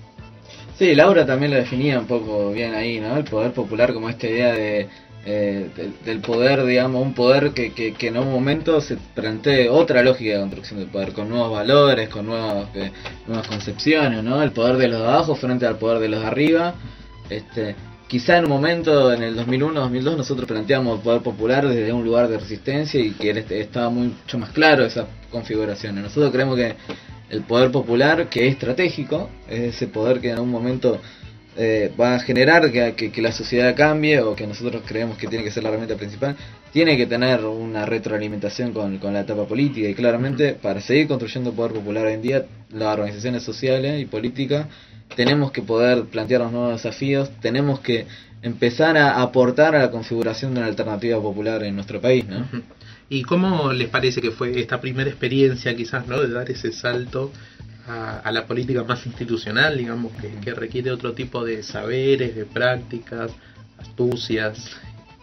Sí, Laura también lo definía un poco bien ahí, ¿no? El poder popular como esta idea de, eh, de del poder, digamos, un poder que, que, que en un momento se plantee otra lógica de construcción del poder, con nuevos valores, con nuevas, eh, nuevas concepciones, ¿no? El poder de los de abajo frente al poder de los de arriba. Este, quizá en un momento, en el dos mil uno dos mil dos, nosotros planteamos el poder popular desde un lugar de resistencia y que este, estaba mucho más claro esa configuración. Nosotros creemos que el poder popular, que es estratégico, es ese poder que en algún momento eh, va a generar que, que, que la sociedad cambie, o que nosotros creemos que tiene que ser la herramienta principal, tiene que tener una retroalimentación con, con la etapa política, y claramente para seguir construyendo poder popular hoy en día, las organizaciones sociales y políticas tenemos que poder plantearnos nuevos desafíos, tenemos que empezar a aportar a la configuración de una alternativa popular en nuestro país, ¿no? ¿Y cómo les parece que fue esta primera experiencia, quizás, ¿no?, de dar ese salto a, a la política más institucional, digamos, que, que requiere otro tipo de saberes, de prácticas, astucias?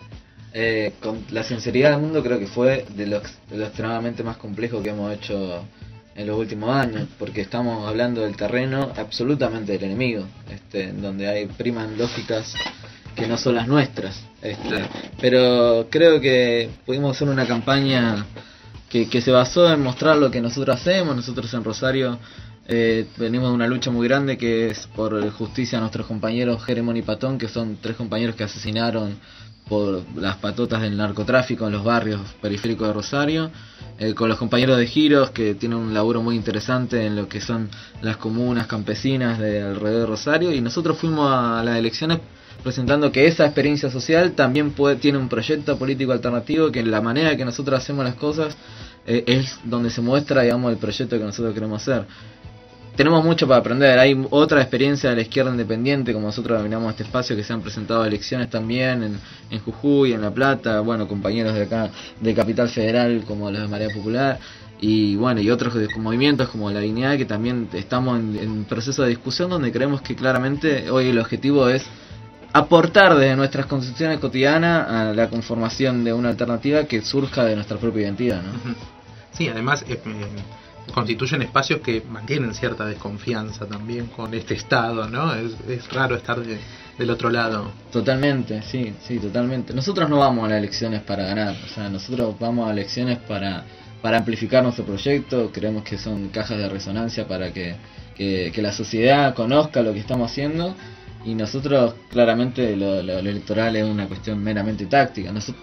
Eh, con la sinceridad del mundo, creo que fue de lo, de lo extremadamente más complejo que hemos hecho en los últimos años, porque estamos hablando del terreno absolutamente del enemigo, este, en donde hay priman lógicas que no son las nuestras, este, pero creo que pudimos hacer una campaña que, que se basó en mostrar lo que nosotros hacemos. Nosotros en Rosario eh, venimos de una lucha muy grande que es por justicia a nuestros compañeros Jeremón y Patón, que son tres compañeros que asesinaron por las patotas del narcotráfico en los barrios periféricos de Rosario, eh, con los compañeros de Giros, que tienen un laburo muy interesante en lo que son las comunas campesinas de alrededor de Rosario, y nosotros fuimos a las elecciones presentando que esa experiencia social también puede, tiene un proyecto político alternativo, que en la manera que nosotros hacemos las cosas eh, es donde se muestra, digamos, el proyecto que nosotros queremos hacer. Tenemos mucho para aprender, hay otra experiencia de la izquierda independiente, como nosotros denominamos este espacio, que se han presentado elecciones también en, en Jujuy, en La Plata, bueno, compañeros de acá de Capital Federal como los de Marea Popular, y bueno, y otros movimientos como La Dignidad, que también estamos en, en proceso de discusión, donde creemos que claramente hoy el objetivo es aportar desde nuestras concepciones cotidianas a la conformación de una alternativa que surja de nuestra propia identidad, ¿no? Sí, además eh, constituyen espacios que mantienen cierta desconfianza también con este Estado, ¿no? Es, es raro estar de, del otro lado. Totalmente, sí, sí, totalmente. Nosotros no vamos a las elecciones para ganar, o sea, nosotros vamos a elecciones para, para amplificar nuestro proyecto. Creemos que son cajas de resonancia para que, que, que la sociedad conozca lo que estamos haciendo. Y nosotros, claramente, lo, lo, lo electoral es una cuestión meramente táctica. Nosotros,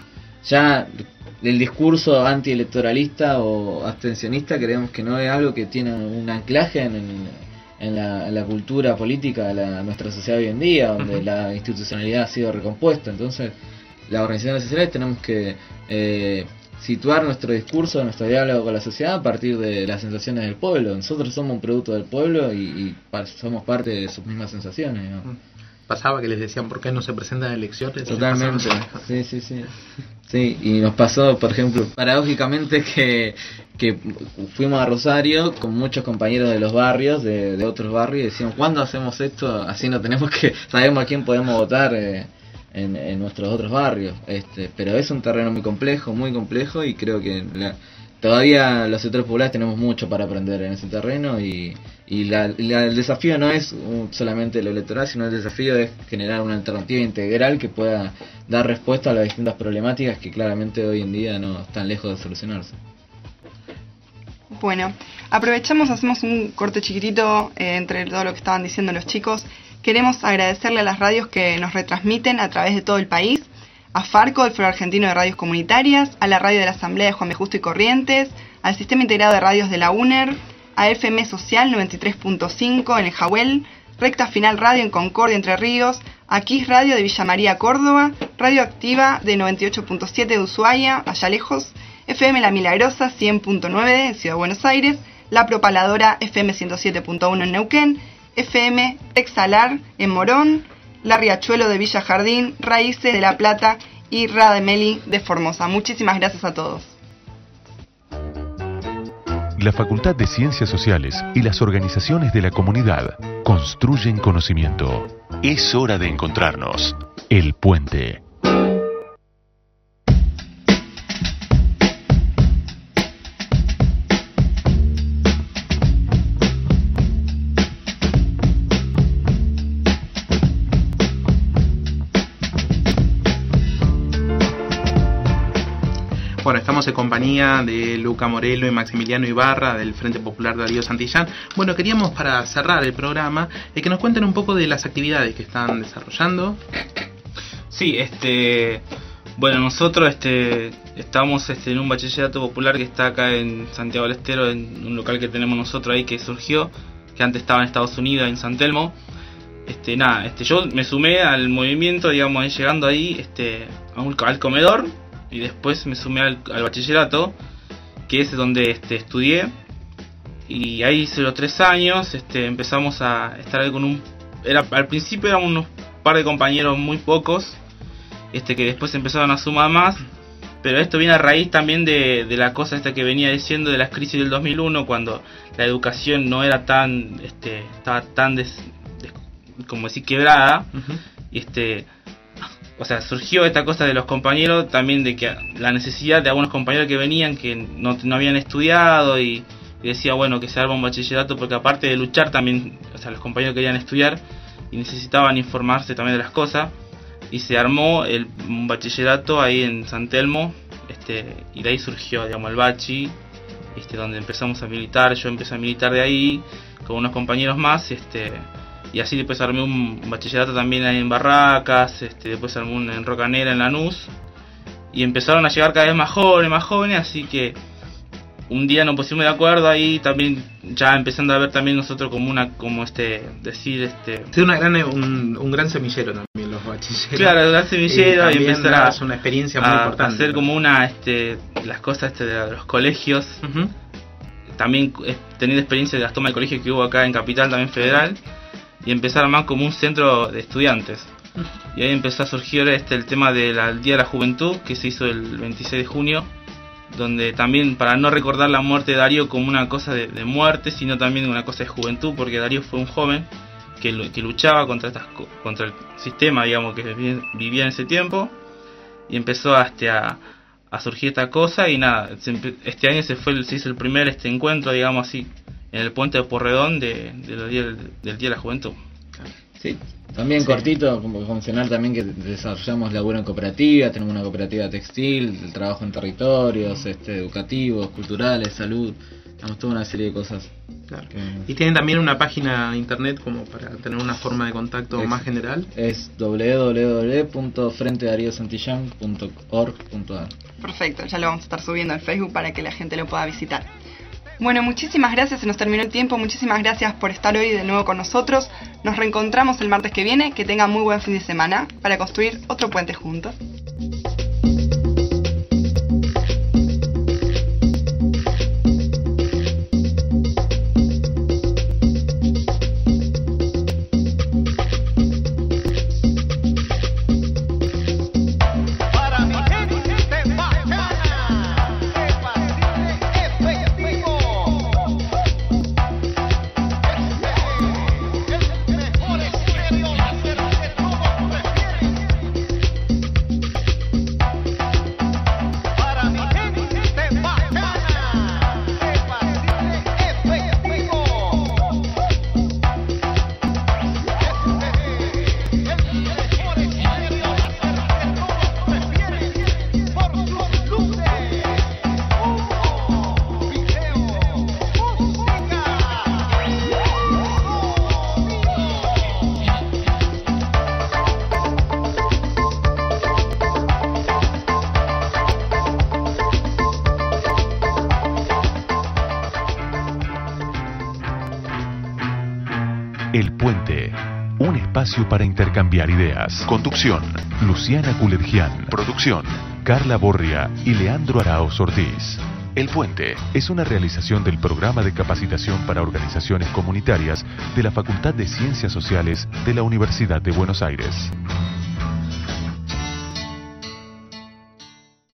ya el discurso antielectoralista o abstencionista creemos que no es algo que tiene un anclaje en, en, en, la, en la cultura política de la, nuestra sociedad hoy en día, donde uh-huh. la institucionalidad ha sido recompuesta. Entonces, las organizaciones sociales tenemos que eh, situar nuestro discurso, nuestro diálogo con la sociedad a partir de las sensaciones del pueblo. Nosotros somos un producto del pueblo y, y somos parte de sus mismas sensaciones, ¿no? pasaba que les decían por qué no se presentan elecciones. Totalmente, sí, sí, sí. Sí, y nos pasó, por ejemplo, paradójicamente que, que fuimos a Rosario con muchos compañeros de los barrios, de, de otros barrios, y decíamos, ¿cuándo hacemos esto? Así no tenemos que, sabemos a quién podemos votar eh, en, en nuestros otros barrios. Este, pero es un terreno muy complejo, muy complejo, y creo que la, todavía los sectores populares tenemos mucho para aprender en ese terreno, y, y la, la, el desafío no es solamente lo electoral, sino el desafío es generar una alternativa integral que pueda dar respuesta a las distintas problemáticas que claramente hoy en día no están lejos de solucionarse. Bueno, aprovechamos, hacemos un corte chiquitito eh, entre todo lo que estaban diciendo los chicos. Queremos agradecerle a las radios que nos retransmiten a través de todo el país, a Farco, el Foro Argentino de Radios Comunitarias, a la radio de la Asamblea de Juan B. Justo y Corrientes, al Sistema Integrado de Radios de la UNER, a F M Social noventa y tres punto cinco en el Jahuel, Recta Final Radio en Concordia, Entre Ríos, a Kiss Radio de Villa María, Córdoba, Radio Activa de noventa y ocho punto siete de Ushuaia, allá lejos, F M La Milagrosa cien punto nueve en Ciudad de Buenos Aires, La Propaladora F M ciento siete punto uno en Neuquén, F M Texalar en Morón, La Riachuelo de Villa Jardín, Raíces de La Plata y Rademeli de Formosa. Muchísimas gracias a todos. La Facultad de Ciencias Sociales y las organizaciones de la comunidad construyen conocimiento. Es hora de encontrarnos. El Puente. Bueno, estamos en compañía de Luca Morelo y Maximiliano Ibarra del Frente Popular Darío Santillán. Bueno, queríamos para cerrar el programa eh, que nos cuenten un poco de las actividades que están desarrollando. Sí, este, bueno, nosotros este, estamos este, en un bachillerato popular que está acá en Santiago del Estero, en un local que tenemos nosotros ahí que surgió, que antes estaba en Estados Unidos, en San Telmo. Este, nada, este, yo me sumé al movimiento, digamos, ahí, llegando ahí este, a un, al comedor. Y después me sumé al, al bachillerato, que es donde este, estudié. Y ahí hice los tres años, este, empezamos a estar ahí con un... Era, al principio eran unos par de compañeros muy pocos, este, que después empezaron a sumar más. Pero esto viene a raíz también de, de la cosa esta que venía diciendo de las crisis del dos mil uno, cuando la educación no era tan... Este, estaba tan, des, des, como decir, quebrada. Uh-huh. Y este... O sea, surgió esta cosa de los compañeros, también de que la necesidad de algunos compañeros que venían que no, no habían estudiado y, y decía, bueno, que se arma un bachillerato, porque aparte de luchar también, o sea, los compañeros querían estudiar y necesitaban informarse también de las cosas, y se armó el, un bachillerato ahí en San Telmo, este, y de ahí surgió, digamos, el bachi, este, donde empezamos a militar. Yo empecé a militar de ahí con unos compañeros más, este... Y así después armé un bachillerato también ahí en Barracas, este, después armé un en Rocanera, en Lanús. Y empezaron a llegar cada vez más jóvenes, más jóvenes, así que un día nos pusimos de acuerdo ahí también, ya empezando a ver también nosotros como una, como este, decir, este... Sí, una gran, un, un gran semillero también los bachilleros. Claro, un gran semillero, y, y empezar a... Es una experiencia muy a, importante. A hacer como una, este, las cosas este de los colegios. Uh-huh. También eh, teniendo experiencia de las tomas de colegio que hubo acá en Capital, también federal. Y empezar más como un centro de estudiantes. Y ahí empezó a surgir este el tema del Día de la Juventud, que se hizo el veintiséis de junio, donde también, para no recordar la muerte de Darío como una cosa de, de muerte, sino también una cosa de juventud, porque Darío fue un joven que, que luchaba contra estas contra el sistema, digamos, que vivía en ese tiempo, y empezó a, este, a, a surgir esta cosa. Y nada, este año se fue se hizo el primer este encuentro, digamos así, en el puente de Porredón de, de los días, del Día de la Juventud. Sí, también sí. Cortito, como mencionar también que desarrollamos laburo en cooperativa, tenemos una cooperativa textil, el trabajo en territorios, este, educativos, culturales, salud, tenemos toda una serie de cosas. Claro. Que... Y tienen también una página de internet como para tener una forma de contacto es, más general. Es doble u doble u doble u punto frente darío santillán punto org punto a r. Perfecto, ya lo vamos a estar subiendo al Facebook para que la gente lo pueda visitar. Bueno, muchísimas gracias, se nos terminó el tiempo, muchísimas gracias por estar hoy de nuevo con nosotros. Nos reencontramos el martes que viene, que tengan muy buen fin de semana para construir otro puente juntos. El Puente. Un espacio para intercambiar ideas. Conducción, Luciana Culergian. Producción, Carla Borria y Leandro Araoz Ortiz. El Puente es una realización del Programa de Capacitación para Organizaciones Comunitarias de la Facultad de Ciencias Sociales de la Universidad de Buenos Aires.